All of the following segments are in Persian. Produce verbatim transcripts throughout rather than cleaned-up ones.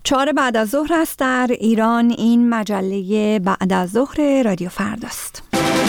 چهار بعد از ظهر است در ایران. این مجله بعد از ظهر رادیو فرداست.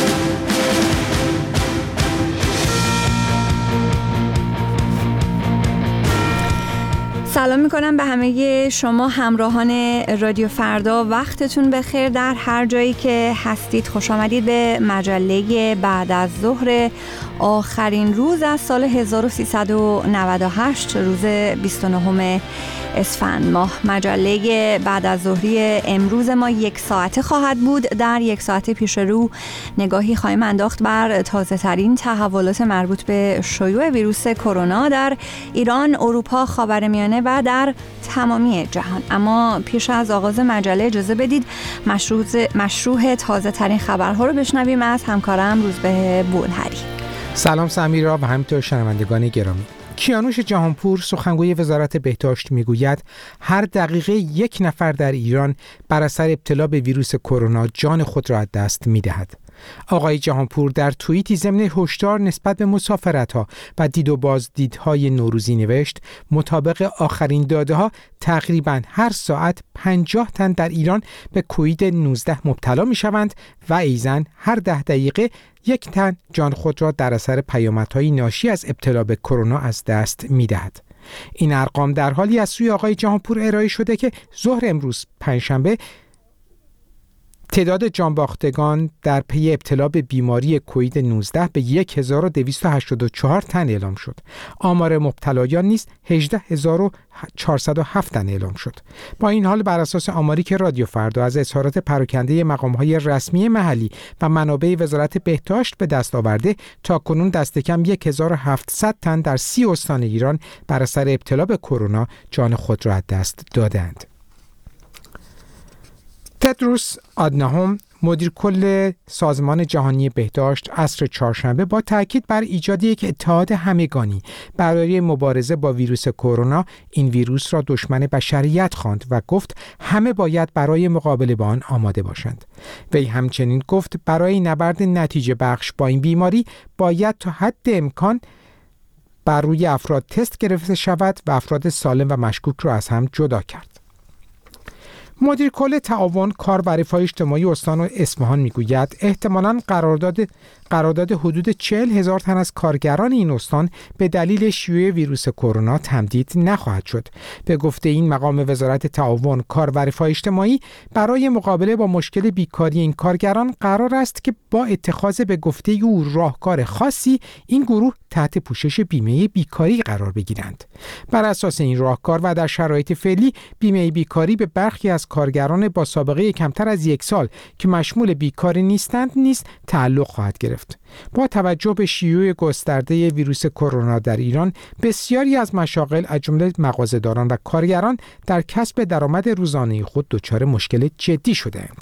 سلام میکنم به همه شما همراهان رادیو فردا. وقتتون بخیر در هر جایی که هستید. خوش آمدید به مجله بعد از ظهر آخرین روز از سال هزار و سیصد و نود و هشت، روز بیست و نهم اسفند ماه. مجله بعد از ظهری امروز ما یک ساعته خواهد بود. در یک ساعت پیش رو نگاهی خواهیم انداخت بر تازه ترین تحولات مربوط به شیوع ویروس کرونا در ایران، اروپا، خاورمیانه و در تمامی جهان. اما پیش از آغاز مجله اجازه بدید مشروع, مشروع تازه ترین خبرها رو بشنویم از همکارم روزبه بولهری. سلام سمیرا و همینطور شنوندگان گرامی. کیانوش جهانپور سخنگوی وزارت بهداشت میگوید هر دقیقه یک نفر در ایران بر اثر ابتلا به ویروس کرونا جان خود را از دست می‌دهد. آقای جهانپور در توییتی ضمن هشدار نسبت به مسافرت‌ها و دید و بازدیدهای نوروزی نوشت مطابق آخرین داده‌ها تقریباً هر ساعت پنجاه تن در ایران به کووید نوزده مبتلا می‌شوند و ایزن هر ده دقیقه یک تن جان خود را در اثر پیامدهای ناشی از ابتلا به کرونا از دست می‌دهد. این ارقام در حالی از سوی آقای جهانپور ارائه شده که ظهر امروز پنجشنبه تعداد جانباختگان در پی ابتلا به بیماری کووید نوزده به هزار و دویست و هشتاد و چهار تن اعلام شد. آمار مبتلایان نیز هجده هزار و چهارصد و هفت تن اعلام شد. با این حال بر اساس آماری که رادیو فردا از اظهارات پراکنده مقام‌های رسمی محلی و منابع وزارت بهداشت به دست آورده، تاکنون دست کم هزار و هفتصد تن در سی استان ایران بر اثر ابتلا به کرونا جان خود را از دست دادند. تدروس آدناهم مدیر کل سازمان جهانی بهداشت عصر چهارشنبه با تاکید بر ایجاد یک اتحاد همگانی برای مبارزه با ویروس کرونا این ویروس را دشمن بشریت خواند و گفت همه باید برای مقابله با آن آماده باشند. وی همچنین گفت برای نبرد نتیجه بخش با این بیماری باید تا حد امکان بر روی افراد تست گرفته شود و افراد سالم و مشکوک را از هم جدا کرد. مدیر کل تعاون کار و رفاه اجتماعی استان اصفهان میگوید احتمالاً قرارداد قرارداد حدود چهل هزار تن از کارگران این استان به دلیل شیوع ویروس کرونا تمدید نخواهد شد. به گفته این مقام وزارت تعاون کار و رفاه اجتماعی برای مقابله با مشکل بیکاری این کارگران قرار است که با اتخاذ به گفته او راهکار خاصی این گروه تحت پوشش بیمه بیکاری قرار بگیرند. بر اساس این راهکار و در شرایط فعلی بیمه بیکاری به برخی از کارگران با سابقه کمتر از یک سال که مشمول بیکاری نیستند نیز تعلق خواهد گرفت. با توجه به شیوع گسترده ویروس کرونا در ایران، بسیاری از مشاغل از جمله مغازه‌داران و کارگران در کسب درآمد روزانه خود دچار مشکل جدی شده‌اند.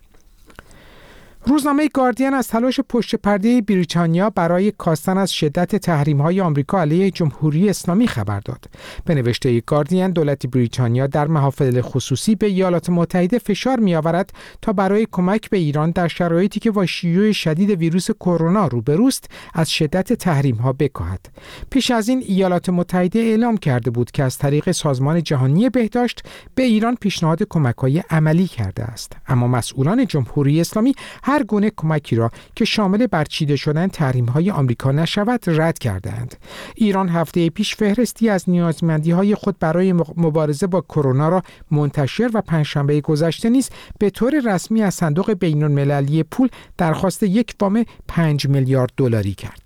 روزنامه گاردین از تلاش پشت پرده بریتانیا برای کاستن از شدت تحریم‌های آمریکا علیه جمهوری اسلامی خبر داد. به نوشته گاردین، دولت بریتانیا در محافل خصوصی به ایالات متحده فشار می‌آورد تا برای کمک به ایران در شرایطی که با شیوع شدید ویروس کرونا روبروست از شدت تحریم‌ها بکاهد. پیش از این ایالات متحده اعلام کرده بود که از طریق سازمان جهانی بهداشت به ایران پیشنهاد کمک‌های عملی کرده است. اما مسئولان جمهوری اسلامی هر گونه کمکی را که شامل برچیده شدن تحریم‌های آمریکا نشود رد کردند. ایران هفته پیش فهرستی از نیازمندی‌های خود برای مبارزه با کرونا را منتشر و پنجشنبه گذشته نیز به طور رسمی از صندوق بین‌المللی پول درخواست یک وام پنج میلیارد دلاری کرد.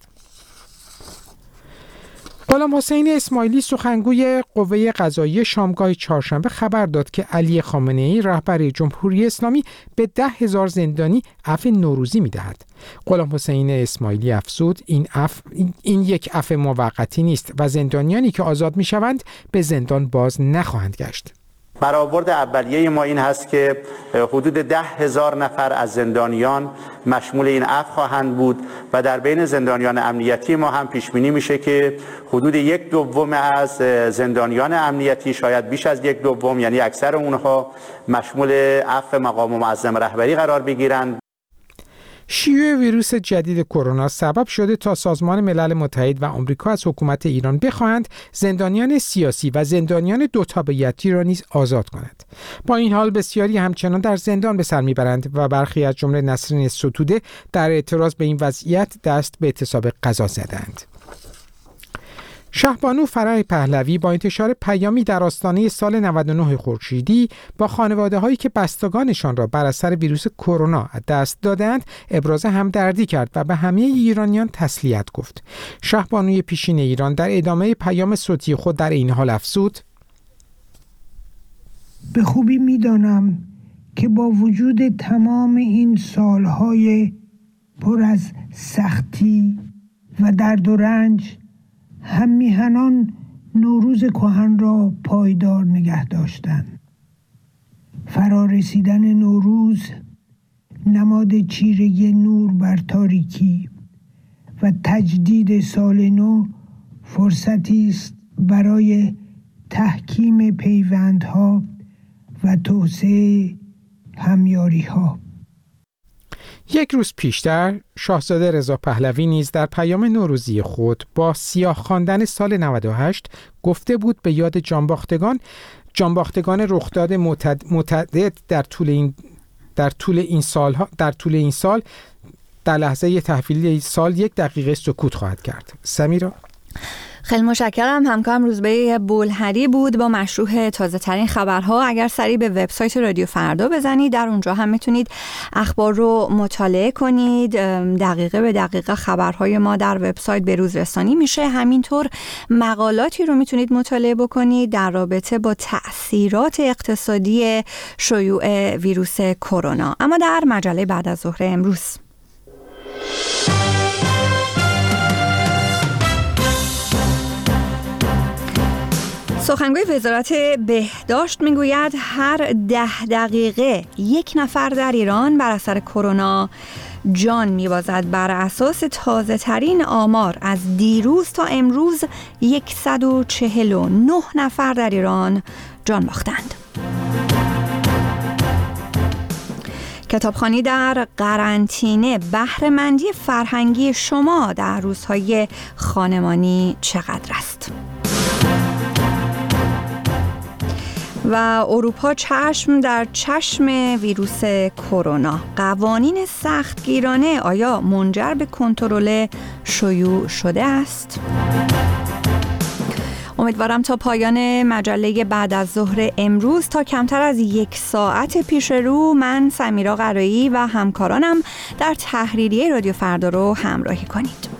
غلام حسین اسماعیلی سخنگوی قوه قضاییه شامگاه چهارشنبه خبر داد که علی خامنه‌ای رهبر جمهوری اسلامی به ده هزار زندانی عفو نوروزی می‌دهد. غلام حسین اسماعیلی افزود این عفو این یک عفو موقتی نیست و زندانیانی که آزاد می‌شوند به زندان باز نخواهند گشت. برآورد اولیه ما این هست که حدود ده هزار نفر از زندانیان مشمول این عفو خواهند بود و در بین زندانیان امنیتی ما هم پیش بینی میشه که حدود یک دوم از زندانیان امنیتی، شاید بیش از یک دوم، یعنی اکثر اونها مشمول عفو مقام معظم رهبری قرار بگیرند. شیوع ویروس جدید کرونا سبب شده تا سازمان ملل متحد و آمریکا از حکومت ایران بخواهند زندانیان سیاسی و زندانیان دو تابعیتی را نیز آزاد کند. با این حال بسیاری همچنان در زندان به سر میبرند و برخی از جمله نسرین ستوده در اعتراض به این وضعیت دست به اعتصاب غذا زدند. شهبانو فرح پهلوی با انتشار پیامی در آستانه سال نود و نه خورشیدی با خانواده‌هایی که بستگانشان را بر اثر ویروس کرونا از دست دادند ابراز همدردی کرد و به همه ایرانیان تسلیت گفت. شهبانوی پیشین ایران در ادامه پیام صوتی خود در این حال افزود: به خوبی می‌دانم که با وجود تمام این سالهای پر از سختی و درد و رنج هم میهنان نوروز کهن را پایدار نگه داشتند. فرارسیدن نوروز نماد چیره نور بر تاریکی و تجدید سال نو فرصتی است برای تحکیم پیوندها و توسعه همیاری‌ها. یک روز پیشتر شاهزاده رضا پهلوی نیز در پیام نوروزی خود با سیاه خواندن سال نود و هشت گفته بود به یاد جانباختگان جانباختگان رخداد متعدد در طول این در طول این سالها در طول این سال در لحظه تحویل سال یک دقیقه سکوت خواهد کرد. سمیرا، خیلی متشکرم. همکارم روزبه بولهری بود با مشروح تازه ترین خبرها. اگر سری به وبسایت رادیو فردا بزنید در اونجا هم میتونید اخبار رو مطالعه کنید. دقیقه به دقیقه خبرهای ما در وبسایت به روز رسانی میشه. همینطور مقالاتی رو میتونید مطالعه بکنید در رابطه با تأثیرات اقتصادی شیوع ویروس کرونا. اما در مجله بعد از ظهر امروز سخنگوی وزارت بهداشت میگوید هر ده دقیقه یک نفر در ایران بر اثر کرونا جان میبازد. بر اساس تازه ترین آمار از دیروز تا امروز صد و چهل و نه نفر در ایران جان باختند. کتابخوانی در قرنطینه، بهره‌مندی فرهنگی شما در روزهای خانمانی چقدر است؟ و اروپا چشم در چشم ویروس کرونا. قوانین سختگیرانه آیا منجر به کنترل شیوع شده است؟ امیدوارم تا پایان مجله بعد از ظهر امروز تا کمتر از یک ساعت پیش رو من سمیرا قرایی و همکارانم در تحریریه رادیو فردا رو همراهی کنید.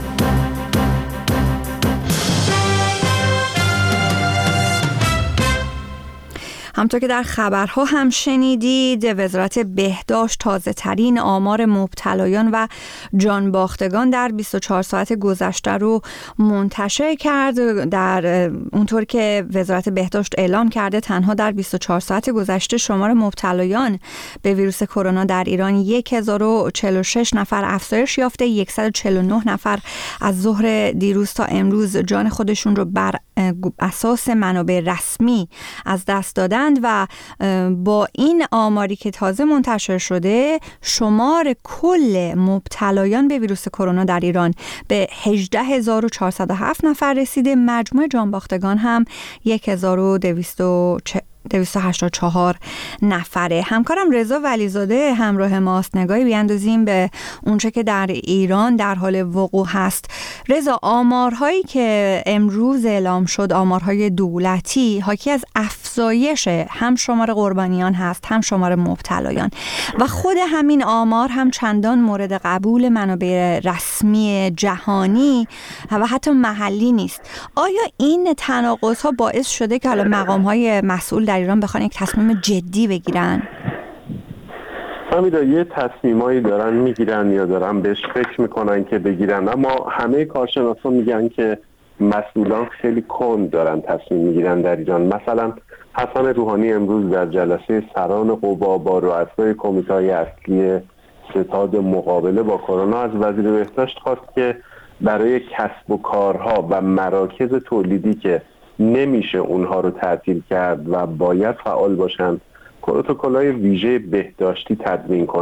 همطور که در خبرها هم شنیدید، وزارت بهداشت تازه ترین آمار مبتلایان و جانباختگان در بیست و چهار ساعت گذشته رو منتشر کرد. در اونطور که وزارت بهداشت اعلام کرده تنها در بیست و چهار ساعت گذشته شمار مبتلایان به ویروس کرونا در ایران هزار و چهل و شش نفر افزایش یافته. صد و چهل و نه نفر از ظهر دیروز تا امروز جان خودشون رو بر اساس منابع رسمی از دست دادن و با این آماری که تازه منتشر شده شمار کل مبتلایان به ویروس کرونا در ایران به هجده هزار و چهارصد و هفت نفر رسیده. مجموع جانباختگان هم هزار و دویست و هشتاد و چهار نفره. همکارم رضا ولیزاده همراه ماست. نگاهی بیاندازیم به اونچه که در ایران در حال وقوع هست. رضا، آمارهایی که امروز اعلام شد، آمارهای دولتی، حاکی از افزایش هم شمار قربانیان هست هم شمار مبتلایان و خود همین آمار هم چندان مورد قبول منابع رسمی جهانی و حتی محلی نیست. آیا این تناقض‌ها باعث شده که حالا مقام‌های مسئول در ایران بخوان یک تصمیم جدی بگیرن؟ همیدا یه تصمیمایی دارن میگیرن یا دارن بهش فکر میکنن که بگیرن، اما همه کارشناسان میگن که مسئولان خیلی کند دارن تصمیم میگیرن در ایران. مثلا حسن روحانی امروز در جلسه سران قوا با رؤسای کمیته‌های اصلی ستاد مقابله با کرونا از وزیر بهداشت خواست که برای کسب و کارها و مراکز تولیدی که نمیشه اونها رو تعطیل کرد و باید فعال باشن پروتکل‌های ویژه بهداشتی تدوین کنه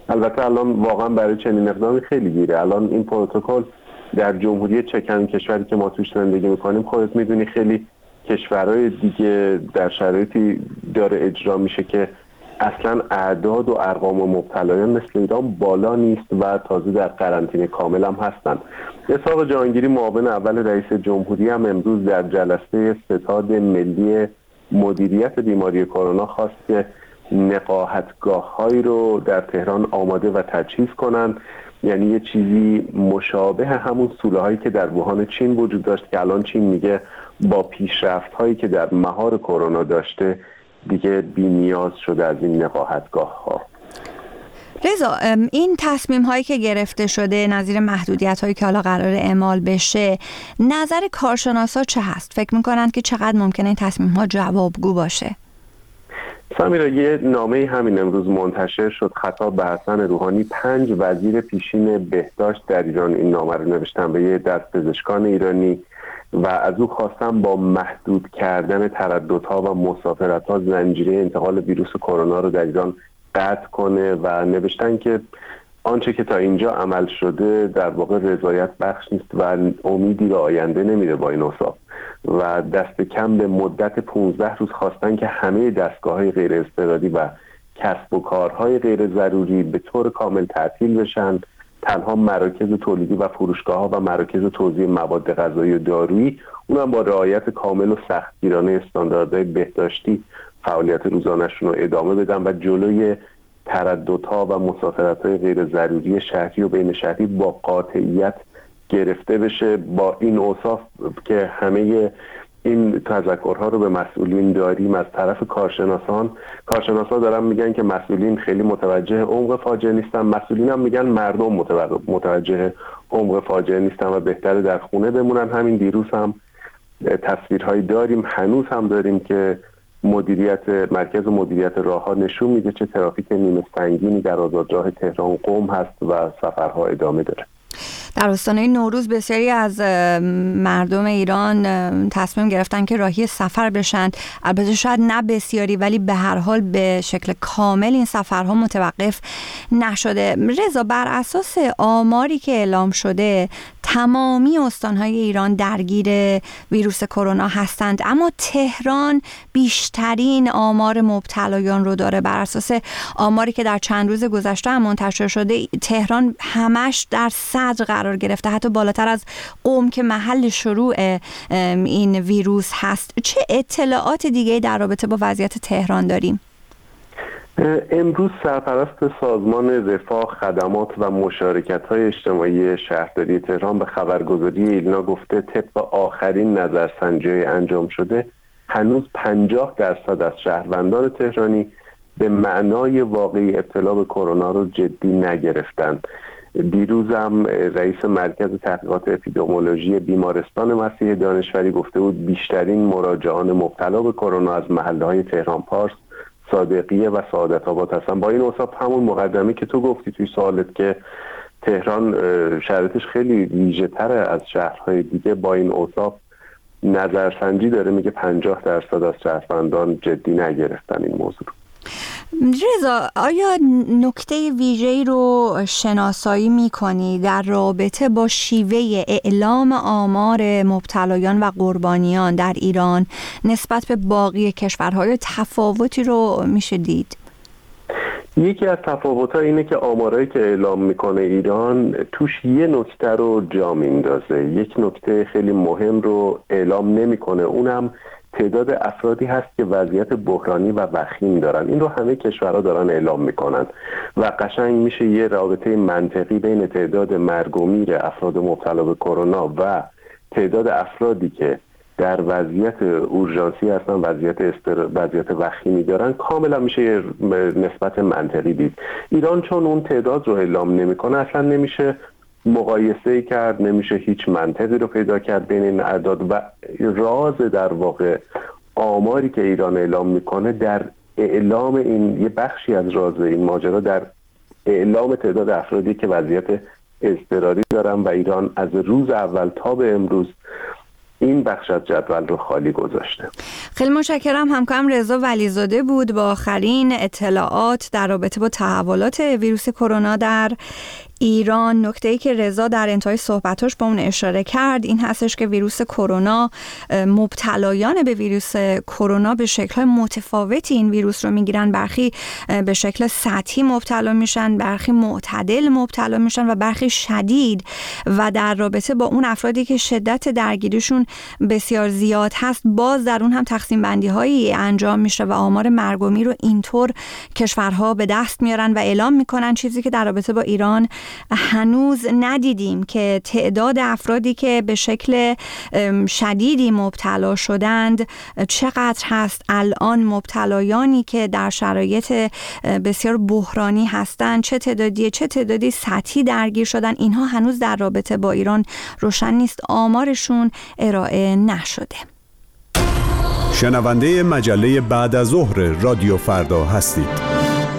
البته الان واقعا برای چنین اقدامی خیلی دیره. الان این پروتکل در جمهوری چک، کشوری که ما توش زندگی میکنیم، خودت میدونی خیلی کشورهای دیگه در شرایطی داره اجرا میشه که اصلا اعداد و ارقام مبتلایان مثل ایران بالا نیست و تازه در قرنطینه کامل هم هستن. اسحاق جهانگیری معاون اول رئیس جمهوری هم امروز در جلسه ستاد ملی مدیریت بیماری کرونا خواست که نقاهتگاه‌هایی رو در تهران آماده و تجهیز کنن، یعنی یه چیزی مشابه همون سوله‌هایی که در ووهان چین وجود داشت که الان چین میگه با پیشرفت‌هایی که در مهار کرونا داشته دیگه بی نیاز شده از این نقاهتگاه‌ها. رضا، این تصمیم هایی که گرفته شده نظیر محدودیت هایی که حالا قرار اعمال بشه، نظر کارشناسا چه هست؟ فکر میکنند که چقدر ممکنه این تصمیم ها جوابگو باشه؟ سمیرا، یه نامه همین امروز منتشر شد خطاب به حسن روحانی. پنج وزیر پیشین بهداشت در ایران این نامه رو نوشتن به یه دست پزشکان ایرانی و از او خواستم با محدود کردن ترددها و مسافرت‌ها زنجیره انتقال ویروس کرونا رو در ایران قطع کنه و نوشتن که آنچه که تا اینجا عمل شده در واقع رضایت بخش نیست و امیدی به آینده نمیده با این اوصاف و دست کم به مدت پانزده روز خواستن که همه دستگاه‌های غیر اضطراری و کسب و کارهای غیر ضروری به طور کامل تعطیل بشن. تنها مراکز تولیدی و فروشگاه‌ها و مراکز توزیع مواد غذایی و دارویی اونم با رعایت کامل و سختگیرانه استانداردهای بهداشتی فعالیت روزانه‌شون رو ادامه بدن و جلوی ترددها و مسافرت‌های غیر ضروری شهری و بین شهری با قاطعیت گرفته بشه. با این اوصاف که همه این تذکرها رو به مسئولین داریم از طرف کارشناسان، کارشناسان دارن میگن که مسئولین خیلی متوجه عمق فاجعه نیستن، مسئولین هم میگن مردم متوجه عمق فاجعه نیستن و بهتره در خونه بمونن. همین دیروز هم تصویرهایی داریم، هنوز هم داریم که مدیریت مرکز مدیریت راه‌ها نشون میده چه ترافیک نیمه سنگینی در آزادراه تهران قم هست و سفرها ادامه داره. در آستانه نوروز بسیاری از مردم ایران تصمیم گرفتن که راهی سفر بشن. البته شاید نه بسیاری، ولی به هر حال به شکل کامل این سفرها متوقف نشده. رضا، بر اساس آماری که اعلام شده تمامی استانهای ایران درگیر ویروس کرونا هستند، اما تهران بیشترین آمار مبتلایان رو داره. بر اساس آماری که در چند روز گذشته هم منتشر شده، تهران همش در صدر قرار گرفته، حتی بالاتر از قم که محل شروع این ویروس هست. چه اطلاعات دیگه در رابطه با وضعیت تهران داریم؟ امروز سرپرست سازمان رفاه، خدمات و مشارکت‌های اجتماعی شهرداری تهران به خبرگزاری ایلنا گفته طبق آخرین نظرسنجی انجام شده هنوز پنجاه درصد از شهروندان تهرانی به معنای واقعی ابتلا به کرونا رو جدی نگرفتند. دیروز هم رئیس مرکز تحقیقات اپیدمیولوژی بیمارستان مسیح دانشوری گفته بود بیشترین مراجعان مبتلا به کرونا از محله‌های تهران پارس، صادقیه و سعادت آباد هستن. با این اوصاف همون مقدمه که تو گفتی توی سوالت که تهران شرایطش خیلی ویژه تره از شهرهای دیگه، با این اوصاف نظرسنجی داره میگه پنجاه درصد از شهروندان جدی نگرفتن این موضوع. رضا، آیا نکته ویژه‌ای رو شناسایی می‌کنی در رابطه با شیوه اعلام آمار مبتلایان و قربانیان در ایران نسبت به باقی کشورهای تفاوتی رو میشه دید؟ یکی از تفاوت‌ها اینه که آمارایی که اعلام میکنه ایران توش یه نکته رو جا میندازه، یک نکته خیلی مهم رو اعلام نمیکنه، اونم تعداد افرادی هست که وضعیت بحرانی و وخیم دارن. این رو همه کشورها دارن اعلام میکنن و قشنگ میشه یه رابطه منطقی بین تعداد مرگ و میر افراد مبتلا به کرونا و تعداد افرادی که در وضعیت اورژانسی هستن، وضعیت استر... وضعیت وخیمی دارن، کاملا میشه یه نسبت منطقی دید. ایران چون اون تعداد رو اعلام نمیکنه اصلا نمیشه مقایسه کرد، نمیشه هیچ منطقی رو پیدا کرد بین این اعداد و راز در واقع آماری که ایران اعلام میکنه در اعلام این یه بخشی از راز این ماجرا در اعلام تعداد افرادی که وضعیت اضطراری دارن و ایران از روز اول تا به امروز این بخش از جدول رو خالی گذاشته. خیلی متشکرم. همکارم رضا ولیزاده بود با آخرین اطلاعات در رابطه با تحولات ویروس کرونا در ایران. نکته‌ای که رضا در انتهای صحبتاش با اون اشاره کرد این هستش که ویروس کرونا، مبتلایان به ویروس کرونا به شکل‌های متفاوتی این ویروس رو میگیرن. برخی به شکل سطحی مبتلا میشن، برخی معتدل مبتلا میشن و برخی شدید. و در رابطه با اون افرادی که شدت درگیریشون بسیار زیاد هست، باز در اون هم تقسیم بندی هایی انجام میشه و آمار مرگ و میر رو اینطور کشورها به دست میارن و اعلام میکنن، چیزی که در رابطه با ایران هنوز ندیدیم که تعداد افرادی که به شکل شدیدی مبتلا شدند چقدر هست. الان مبتلایانی که در شرایط بسیار بحرانی هستند چه تعدادی چه تعدادی سطحی درگیر شدن، اینها هنوز در رابطه با ایران روشن نیست، آمارشون ارائه نشده. شنونده مجله بعد از ظهر رادیو فردا هستید.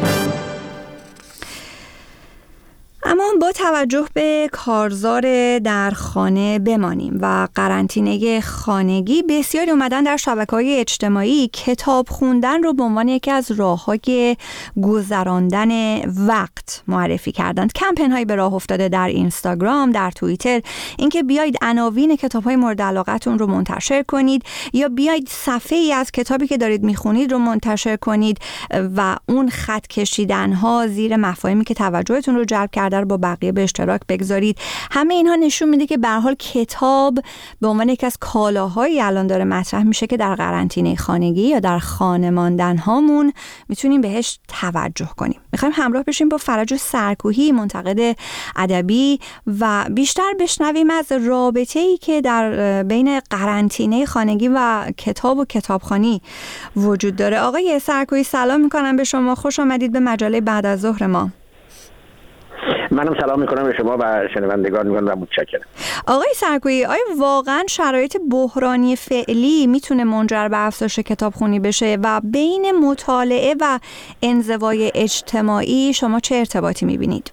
اما با توجه به کارزار در خانه بمانیم و قرنطینه خانگی، بسیاری اومدن در شبکه‌های اجتماعی کتاب خوندن رو به عنوان یکی از راه‌های گذراندن وقت معرفی کردند. کمپین‌هایی به راه افتاده در اینستاگرام، در توییتر، اینکه بیایید عناوین کتاب‌های مورد علاقتون رو منتشر کنید یا بیایید صفحه‌ای از کتابی که دارید می‌خونید رو منتشر کنید و اون خط کشیدن‌ها زیر مفاهیمی که توجهتون رو جلب کرده با بقیه به اشتراک بگذارید. همه اینها نشون میده که به هر حال کتاب به عنوان یکی از کالاهایی الان داره مطرح میشه که در قرنطینه خانگی یا در خانه ماندن هامون میتونیم بهش توجه کنیم. میخوایم همراه بشیم با فرج سرکوهی، منتقد ادبی، و بیشتر بشنویم از رابطه‌ای که در بین قرنطینه خانگی و کتاب و کتابخوانی وجود داره. آقای سرکوهی سلام میکنم به شما، خوش آمدید به مجله بعد از ظهر ما. منم سلام میکنم به شما و شنوندگان میکنم و متشکرم. آقای سرکویی، آیا واقعا شرایط بحرانی فعلی میتونه منجر به افزایش کتابخوانی بشه و بین مطالعه و انزوای اجتماعی شما چه ارتباطی میبینید؟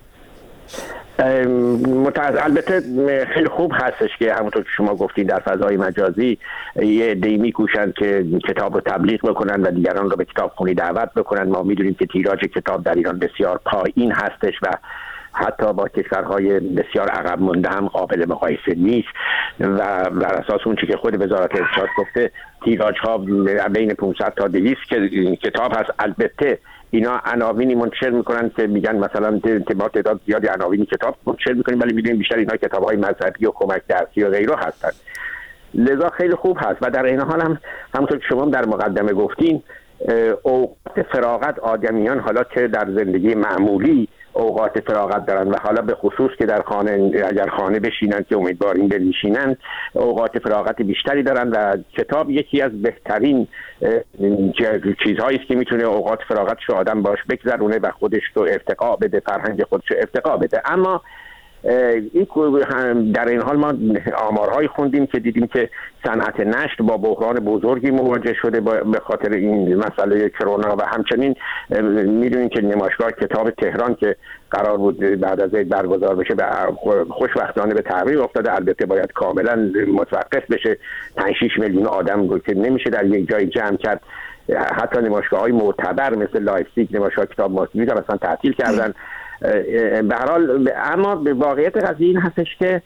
البته خیلی خوب هستش که همونطور که شما گفتید در فضای مجازی یه عده‌ای میکوشند که کتاب رو تبلیغ بکنن و دیگران رو به کتابخوانی دعوت بکنن. ما میدونیم که تیراژ کتاب در ایران بسیار پایین هستش و حتی با کشورهای بسیار عقب مونده هم قابل مقایسه نیست و بر اساس اون چیزی که خود وزارت ارشاد گفته تیراژ ها بین پانصد تا دویست کتاب هست. البته اینا عناوینی منتشر میکنن که میگن مثلا ما تعداد زیادی عناوین کتاب منتشر میکنیم، ولی میدونیم بیشتر اینا کتاب‌های مذهبی و کمک درسی و غیره هستند. لذا خیلی خوب هست و در این حال هم همونطور که شما در مقدمه گفتین اوقات فراغت آدمیان، حالا که در زندگی معمولی اوقات فراغت دارن و حالا به خصوص که در خانه اگر خانه بشینن که امیدواریم بنشینن اوقات فراغت بیشتری دارن و کتاب یکی از بهترین چیزهایی است که میتونه اوقات فراغتش رو آدم باش بگذرونه و خودش رو ارتقا بده، فرهنگ خودش رو ارتقا بده. اما این در این حال ما آمارهایی خوندیم که دیدیم که صنعت نشر با بحران بزرگی مواجه شده به خاطر این مسئله کرونا و همچنین میدونیم که نمایشگاه کتاب تهران که قرار بود بعد از عید برگزار بشه به خوشبختانه به تعویق افتاده. البته باید کاملا متوقف بشه. پنج شش میلیون آدم که نمیشه در یک جای جمع کرد. حتی نمایشگاه‌های معتبر مثل لایپزیگ نمایشگاه کتاب ماسیوی هم مثلا تعطیل کردن. به هر حال اما به واقعیت قضیه این هستش که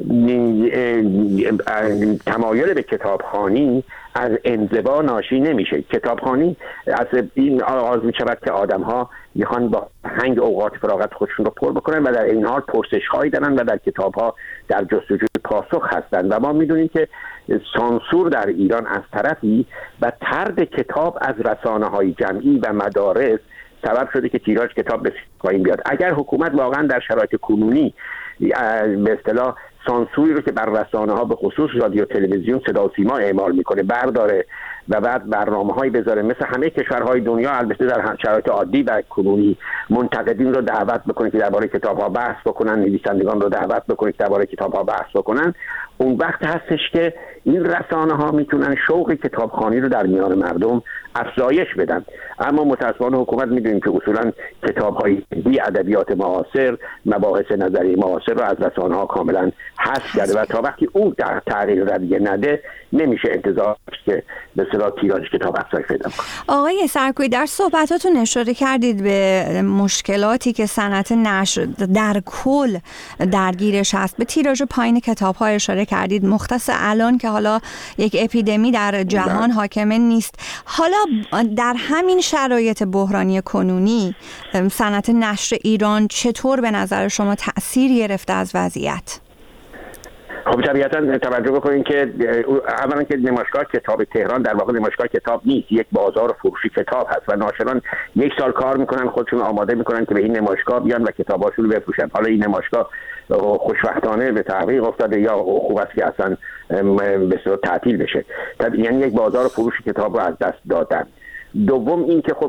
تمایل به کتابخوانی از انزوا ناشی نمیشه. کتابخوانی از این آغاز میشود که آدم‌ها میخوان با هنگ اوقات فراغت خودشون رو پر بکنن و در این حال پرسش‌هایی دارن و در کتاب‌ها در جستجوی پاسخ هستند و ما میدونیم که سانسور در ایران از طرفی و طرد کتاب از رسانه‌های جمعی و مدارس سبب شده که تیراژ کتاب به پایین بیاد. اگر حکومت واقعا در شرایط کنونی به اصطلاح سانسوری رو که بر رسانه ها به خصوص رادیو تلویزیون صدا و سیما اعمال میکنه برداره و بعد برنامه‌هایی بذاره مثل همه کشورهای دنیا، البته در شرایط عادی و کنونی، منتقدین رو دعوت بکنه که درباره کتاب‌ها بحث بکنن، نویسندگان رو دعوت بکنه که درباره کتاب‌ها بحث بکنن. اون وقت هستش که این رسانه‌ها میتونن شوق کتابخوانی رو در میان مردم افزایش بدن. اما متأسفانه حکومت میدونیم که اصولا کتاب‌های بی ادبیات معاصر، مباحث نظری معاصر رو از رسانه‌ها کاملا حذف کرده و تا وقتی اون تغییر رویه نده نمیشه انتظار که به اصطلاح تیراژ کتاب افزایش پیدا کنه. آقای سرکویی، در صحبتاتون اشاره کردید به مشکلاتی که صنعت نشر در کل درگیرش هست، به تیراژ پایین کتاب‌ها اشاره کردید، مختص الان که حالا یک اپیدمی در جهان حاکمه نیست. حالا در همین شرایط بحرانی کنونی صنعت نشر ایران چطور به نظر شما تأثیر گرفته از وضعیت؟ خب طبیعتا توجه بکنید که اولا که نمایشگاه کتاب تهران در واقع نمایشگاه کتاب نیست، یک بازار فروشی کتاب هست و ناشران یک سال کار میکنن، خودشون آماده میکنن که به این نمایشگاه بیان و کتاباشون رو بفروشن. حالا این نمایشگاه خوشبختانه به تعویق افتاده یا خوب است که اصلا به اصطلاح تعطیل بشه، یعنی یک بازار فروشی کتاب رو از دست دادن. دوم این که خب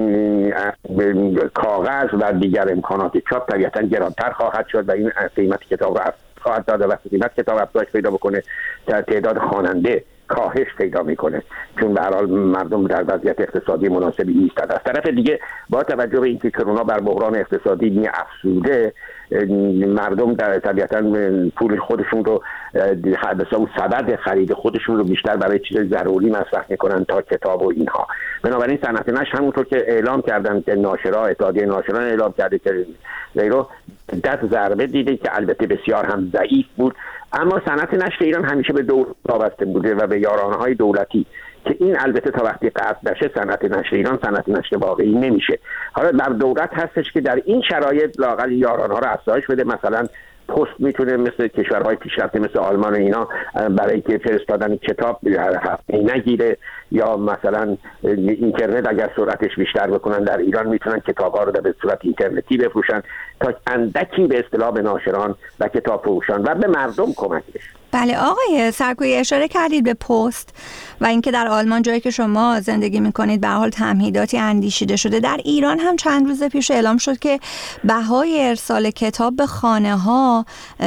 کاغذ و دیگر امکانات چاپ طبیعتا گرانتر خواهد شد و این قیمت کتاب رو خواهد داد و قیمت کتاب افزایش پیدا بکنه، در تعداد خواننده کاهش پیدا میکنه، چون به هر حال مردم در وضعیت اقتصادی مناسبی نیستند. از طرف دیگه با توجه به اینکه کرونا بر بحران اقتصادی می افزوده، مردم در طبیعتا پول خودشون رو حدسا و سبد خرید خودشون رو بیشتر برای چیز ضروری مصرف میکنن تا کتاب و اینها. بنابراین صنعت نشر همونطور که اعلام کردن که ناشرا، اتحادیه ناشران اعلام کرده که غیره دست ضربه دیده که البته بسیار هم ضعیف بود، اما صنعت نشر ایران همیشه به دولت وابسته بوده و به یارانه‌های دولتی که این البته تا وقتی قطع نشه صنعت نشر ایران صنعت نشر واقعی نمیشه. حالا در دولت هستش که در این شرایط لااقل یارانها رو افزایش بده. مثلا پست میتونه مثل کشورهای پیشرفته مثل آلمان و اینا برای که فرستادن کتاب نگیره، یا مثلا اینترنت اگر سرعتش بیشتر بکنن در ایران میتونن کتاب‌ها رو به صورت اینترنتی بفروشن تا اندکی به اصطلاح به ناشران و کتاب فروشان و به مردم کمک بشه. بله آقای سرکویی، اشاره کردید به پست و اینکه در آلمان جایی که شما زندگی میکنید به هر حال تمهیداتی اندیشیده شده. در ایران هم چند روز پیش اعلام شد که بهای ارسال کتاب به خانه ها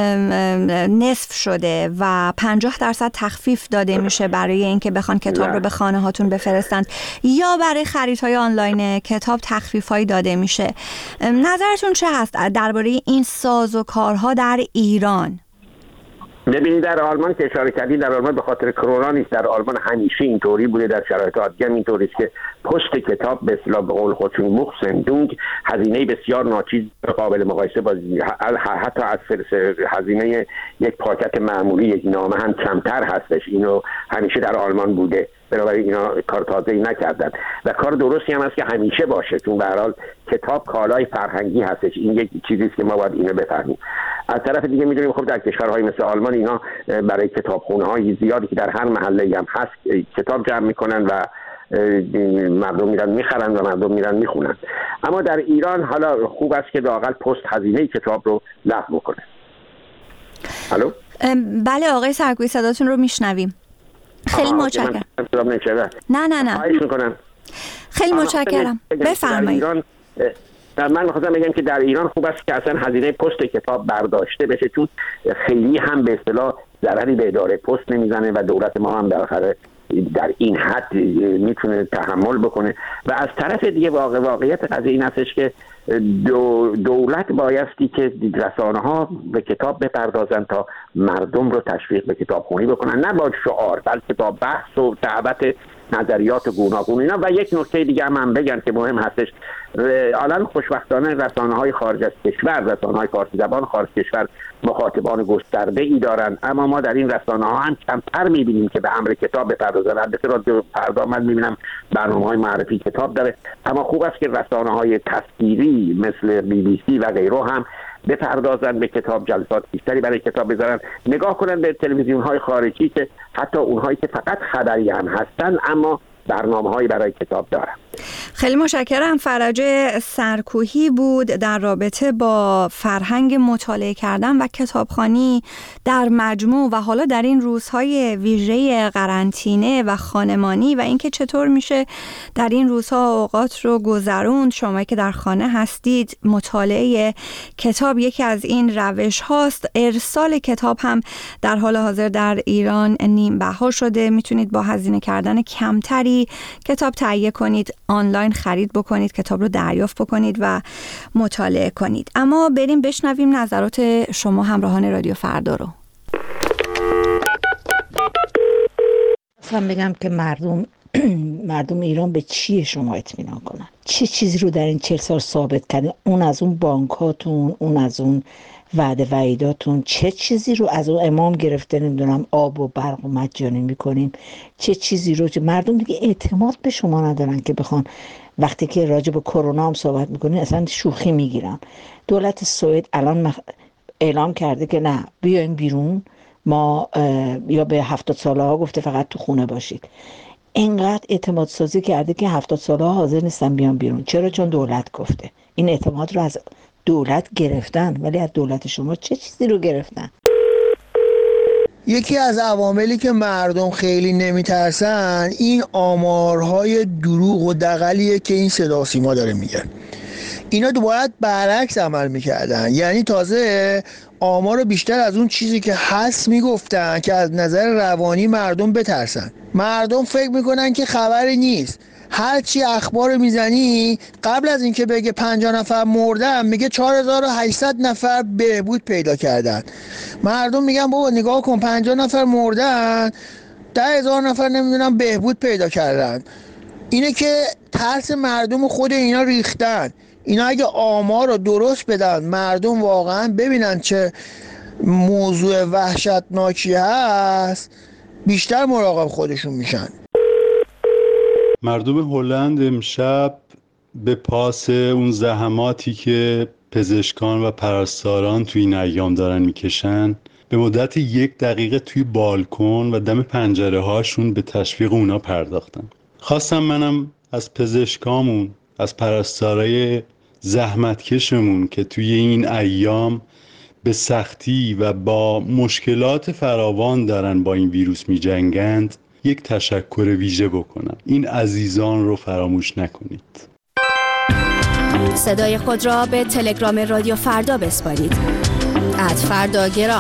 نصف شده و پنجاه درصد تخفیف داده میشه برای اینکه بخوان کتاب رو به خانه هاتون بفرستند، یا برای خریدهای آنلاین کتاب تخفیف هایی داده میشه. نظرتون چه هست درباره این سازوکارها در ایران؟ ببینید در آلمان که اشاره کردید، در آلمان به خاطر کرونا نیست، در آلمان همیشه اینطوری بوده، در شرایط عادی هم اینطوری است که پست کتاب به اصطلاح به قول خودشون مخسندونگ هزینه بسیار ناچیز قابل مقایسه با حتی از هزینه یک پاکت معمولی یک نامه هم کمتر هستش. اینو همیشه در آلمان بوده، بنابراین اینا کار تازه‌ای نکردن و کار درستی هم است که همیشه باشه، چون به هر حال کتاب کالای فرهنگی هستش. این یک چیزی است که ما باید اینو بفهمیم. از طرف دیگه می‌دونیم خب در کشورهای مثل آلمان اینا برای کتابخونه‌های زیادی که در هر محله هم هست کتاب جمع می‌کنن و مردم میرن میخرن و مردم میرن میخونن. اما در ایران حالا خوب است که لااقل پست هزینه کتاب رو لغو بکنه. الو؟ بله آقای سرکویی، صداتون رو میشنویم. خیلی متشکرم. نه نه نه خواهش میکنم. خیلی متشکرم. بفرمایید. من می‌خواستم بگم که در ایران خوب است که اصلا هزینه پست کتاب برداشته بشه، چون خیلی هم به اصطلاح ضرری به اداره پست نمیزنه و دولت ما هم بالاخره در این حد میتونه تحمل بکنه. و از طرف دیگه واقع واقعیت قضیه این هستش که دو دولت بایستی که رسانه ها به کتاب بپردازن تا مردم رو تشویق به کتاب خونی بکنن، نه با شعار بلکه با بحث و دعوت نظریات گوناگون اینا. و یک نکته دیگه هم من بگم که مهم هستش، الان خوشبختانه رسانه های خارج از کشور، رسانه های فارسی زبان خارج از کشور مخاطبان گسترده ای دارن، اما ما در این رسانه ها هم کمتر میبینیم که به امر کتاب بپردازن. البته رادیو فردا من میبینم برنامه های معرفی کتاب داره، اما خوب است که رسانه های تصویری مثل بی بی سی و غیره هم بپردازن به کتاب، جلسات بیشتری برای کتاب بذارن، نگاه کنن به تلویزیون های خارجی که حتی اونهایی که فقط خبری هم هستن اما برنامه هایی برای کتاب دارن. خیلی متشکرم. فرج سرکوهی بود در رابطه با فرهنگ مطالعه کردن و کتابخوانی در مجموع و حالا در این روزهای ویژه قرنطینه و خانمانی و اینکه چطور میشه در این روزها اوقات رو گذروند. شما که در خانه هستید، مطالعه کتاب یکی از این روش هاست. ارسال کتاب هم در حال حاضر در ایران نیم بها شده. میتونید با هزینه کردن کمتری کتاب تهیه کنید، آنلاین خرید بکنید، کتاب رو دریافت بکنید و مطالعه کنید. اما بریم بشنویم نظرات شما همراهان رادیو فردا رو. اصلا بگم که مردم مردم ایران به چیه شما اطمینان کنن؟ چه چیزی رو در این چهل سال ثابت کردین؟ اون از اون بانکاتون، اون از اون وعده وعیداتون، چه چیزی رو از اون امام گرفته نمیدونم آب و برق و مجانی میکنیم، چه چیزی رو مردم دیگه اعتماد به شما ندارن که بخوان وقتی که راجع به کرونا هم صحبت میکنین اصلا شوخی میگیرن. دولت سوئد الان مخ... اعلام کرده که نه بیاین بیرون، ما یا به هفتاد ساله ها گفته فقط تو خونه باشید. اینقدر اعتماد سازی کرده که هفتاد ساله ها حاضر نیستن بیان بیرون. چرا؟ چون دولت گفته. این اعتماد رو از دولت گرفتن، ولی از دولت شما چه چیزی رو گرفتن؟ یکی از عواملی که مردم خیلی نمیترسن این آمارهای دروغ و دغلیه که این صدا سیما داره میگن. اینا باید برعکس عمل میکردن، یعنی تازه آمار بیشتر از اون چیزی که هست میگفتن که از نظر روانی مردم بترسن. مردم فکر میکنن که خبری نیست، هرچی اخبار میزنی قبل از اینکه بگه پنجاه نفر مردن میگه چهار هزار و هشتصد نفر بهبود پیدا کردن. مردم میگن بابا نگاه کن پنجاه نفر مردن، ده هزار نفر نمیدونم بهبود پیدا کردن. اینه که ترس مردم خود اینا ریختن. اینا اگه آمار رو درست بدن، مردم واقعا ببینن چه موضوع وحشتناکی هست، بیشتر مراقب خودشون میشن. مردم هلند امشب به پاس اون زحماتی که پزشکان و پرستاران توی این ایام دارن میکشن به مدت یک دقیقه توی بالکن و دم پنجره هاشون به تشویق اونا پرداختن. خواستم منم از پزشکامون، از پرستارای زحمتکشمون که توی این ایام به سختی و با مشکلات فراوان دارن با این ویروس می جنگند یک تشکر ویژه بکنم. این عزیزان رو فراموش نکنید. صدای خود را به تلگرام رادیو فردا بسپارید. ات فردا گرام.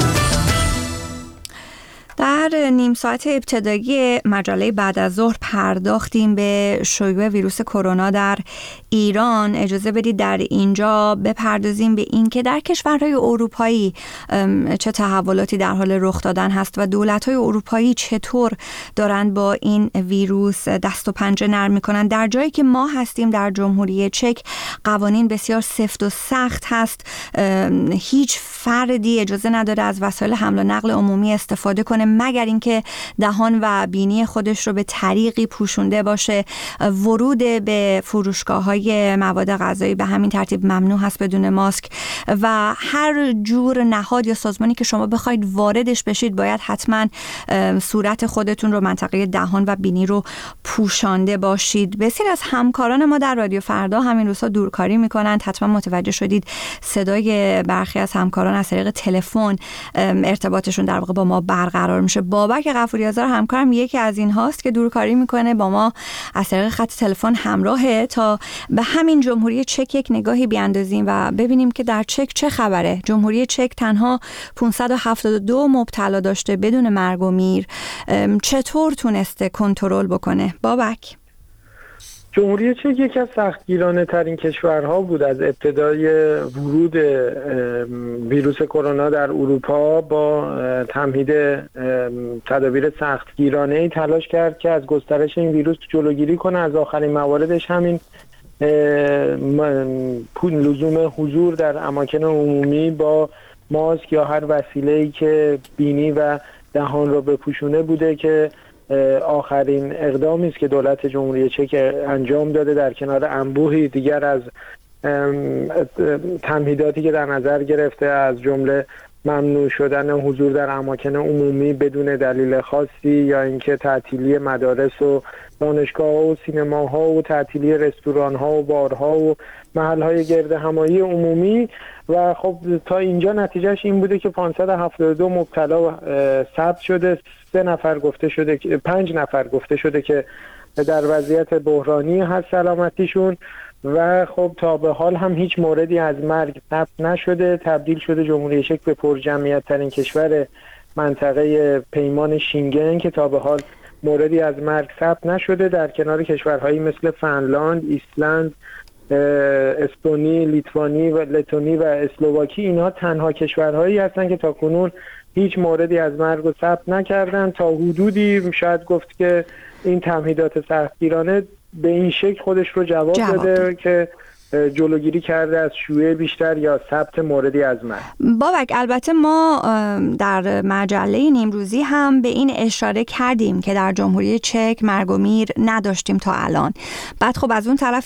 در نیم ساعت ابتدایی مجله بعد از ظهر پرداختیم به شیوع ویروس کرونا در ایران. اجازه بدید در اینجا بپردازیم به این که در کشورهای اروپایی چه تحولاتی در حال رخ دادن هست و دولت‌های اروپایی چطور دارند با این ویروس دست و پنجه نرم می‌کنند. در جایی که ما هستیم در جمهوری چک قوانین بسیار سفت و سخت هست. هیچ فردی اجازه نداره از وسایل حمل و نقل عمومی استفاده کنه مگر اینکه دهان و بینی خودش رو به طریقی پوشونده باشه. ورود به فروشگاه‌های مواد غذایی به همین ترتیب ممنوع هست بدون ماسک و هر جور نهاد یا سازمانی که شما بخواید واردش بشید باید حتما صورت خودتون رو، منطقه دهان و بینی رو پوشانده باشید. بسیار از همکاران ما در رادیو فردا همین روزها دورکاری میکنند. حتما متوجه شدید صدای برخی از همکاران از طریق تلفن ارتباطشون در واقع با ما برقرار میشه. بابک غفوری آذر همکارم یکی از این هاست که دورکاری میکنه، با ما از طریق خط تلفن همراهه تا به همین جمهوری چک یک نگاهی بیاندازیم و ببینیم که در چک چه خبره. جمهوری چک تنها پانصد و هفتاد و دو مبتلا داشته بدون مرگ و میر. چطور تونسته کنترل بکنه بابک؟ جمهوری چک یکی از سختگیرانه ترین کشورها بود. از ابتدای ورود ویروس کرونا در اروپا با تمهید تدابیر سختگیرانه ای تلاش کرد که از گسترش این ویروس جلوگیری کنه. از آخرین مواردش همین لزوم حضور در اماکن عمومی با ماسک یا هر وسیله‌ای که بینی و دهان را بپوشونه بوده که آخرین اقدامی است که دولت جمهوری چک انجام داده در کنار انبوهی دیگر از تمهیداتی که در نظر گرفته، از جمله ممنوع شدن حضور در اماکن عمومی بدون دلیل خاصی، یا اینکه تعطیلی مدارس و دانشگاه‌ها و سینماها و تعطیلی رستوران‌ها و بارها و محل‌های گرد همایی عمومی. و خب تا اینجا نتیجهش این بوده که پانصد و هفتاد و دو مبتلا ثبت شده، سه نفر گفته شده که پنج نفر گفته شده که در وضعیت بحرانی هست سلامتیشون، و خب تا به حال هم هیچ موردی از مرگ ثبت نشده. تبدیل شده جمهوری چک به پرجمعیت ترین کشور منطقه پیمان شینگن که تا به حال موردی از مرگ ثبت نشده، در کنار کشورهایی مثل فنلاند، ایسلند، استونی، لیتوانی و لتونی و اسلواکی. اینها تنها کشورهایی هستند که تاکنون هیچ موردی از مرگ رو ثبت نکردن. تا حدودی شاید گفت که این تمهیدات سختگیرانه به این شکل خودش رو جواب, جواب داده ده. که جلوگیری کرده از شیوع بیشتر یا ثبت موردی از مرگ. بابک، البته ما در مجله نیمروزی هم به این اشاره کردیم که در جمهوری چک مرگ و میر نداشتیم تا الان. بعد خب از اون طرف